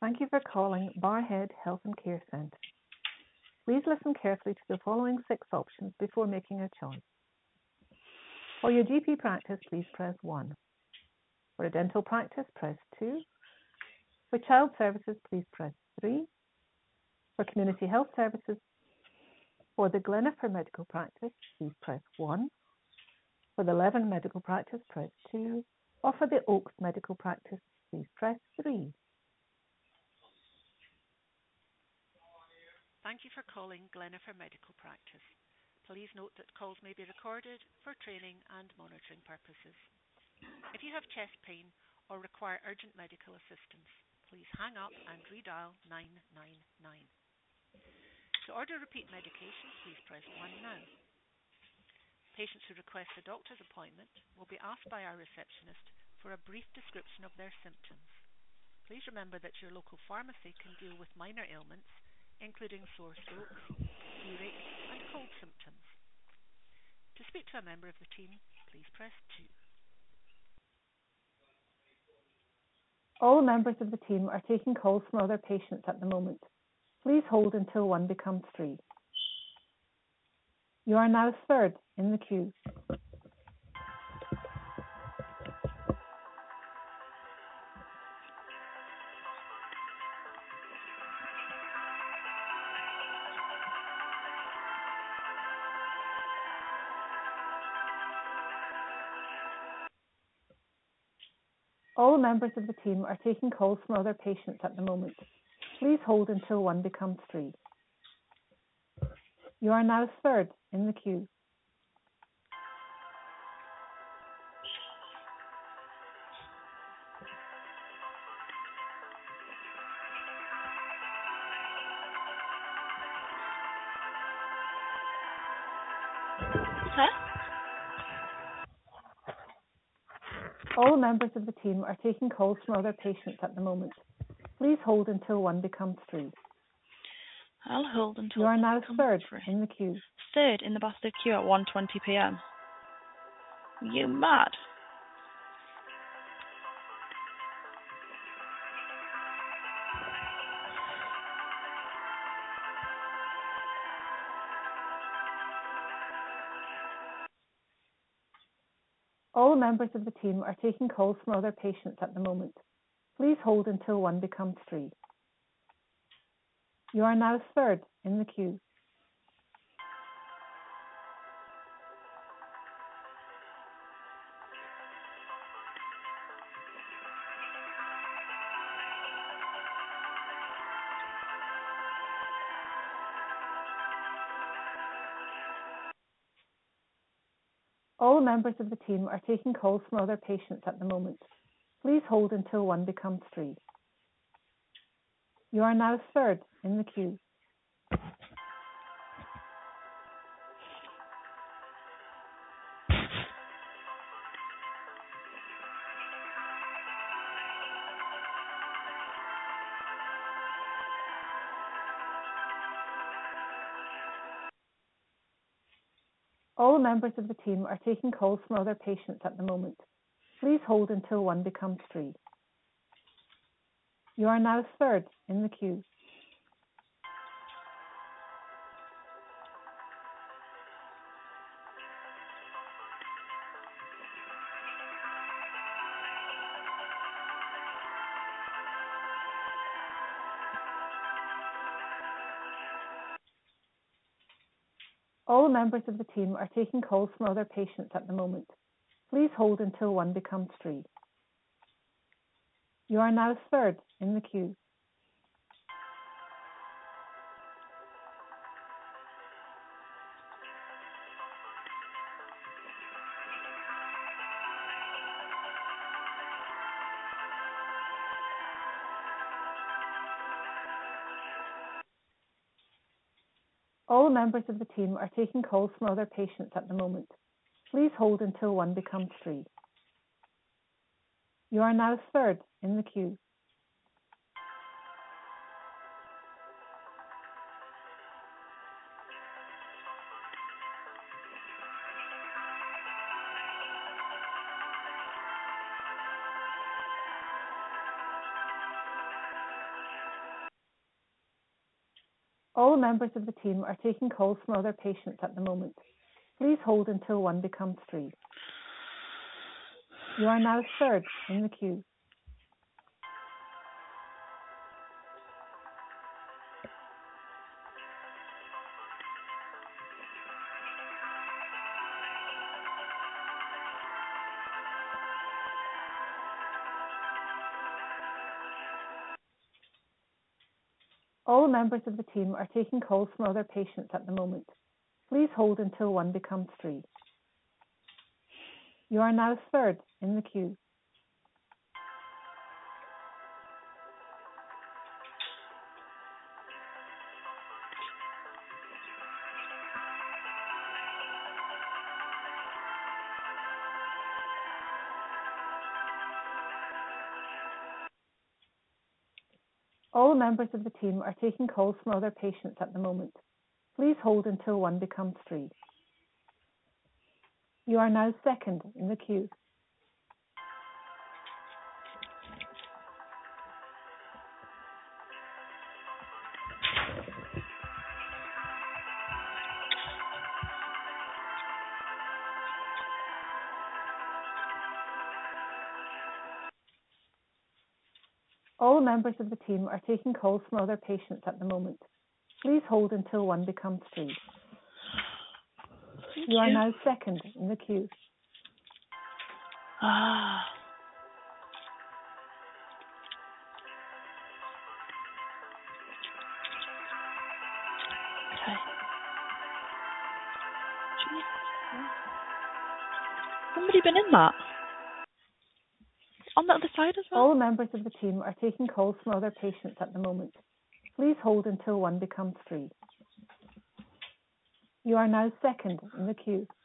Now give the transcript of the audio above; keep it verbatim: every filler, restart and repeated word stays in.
Thank you for calling Barrhead Health and Care Centre. Please listen carefully to the following six options before making a choice. For your G P practice, please press one. For a dental practice, press two. For child services, please press three. For community health services, for the Glenifer Medical Practice, please press one. For the Leven Medical Practice, press two. Or for the Oaks Medical Practice, please press three. Thank you for calling Glenifer Medical Practice. Please note that calls may be recorded for training and monitoring purposes. If you have chest pain or require urgent medical assistance, please hang up and redial nine nine nine. To order repeat medication, please press one now. Patients who request a doctor's appointment will be asked by our receptionist for a brief description of their symptoms. Please remember that your local pharmacy can deal with minor ailments, including sore throats, earache, and cold symptoms. To speak to a member of the team, please press two. All members of the team are taking calls from other patients at the moment. Please hold until one becomes free. You are now third in the queue. All members of the team are taking calls from other patients at the moment. Please hold until one becomes free. You are now third in the queue. Huh? All members of the team are taking calls from other patients at the moment. Please hold until one becomes free. I'll hold until You are now third free. in the queue. Third in the bastard queue at one twenty p m. You mad? All members of the team are taking calls from other patients at the moment. Please hold until one becomes free. You are now third in the queue. All members of the team are taking calls from other patients at the moment. Please hold until one becomes free. You are now third in the queue. All members of the team are taking calls from other patients at the moment. Please hold until one becomes free. You are now third in the queue. All members of the team are taking calls from other patients at the moment. Please hold until one becomes free. You are now third in the queue. All members of the team are taking calls from other patients at the moment. Please hold until one becomes free. You are now third in the queue. All members of the team are taking calls from other patients at the moment. Please hold until one becomes free. You are now third in the queue. All members of the team are taking calls from other patients at the moment. Please hold until one becomes free. You are now third in the queue. All members of the team are taking calls from other patients at the moment. Please hold until one becomes free. You are now second in the queue. All members of the team are taking calls from other patients at the moment. Please hold until one becomes free. Thank You are you. now second in the queue. Ah. Okay. Jeez. Somebody been in that? On the other side as well? All members of the team are taking calls from other patients at the moment. Please hold until one becomes free. You are now second in the queue.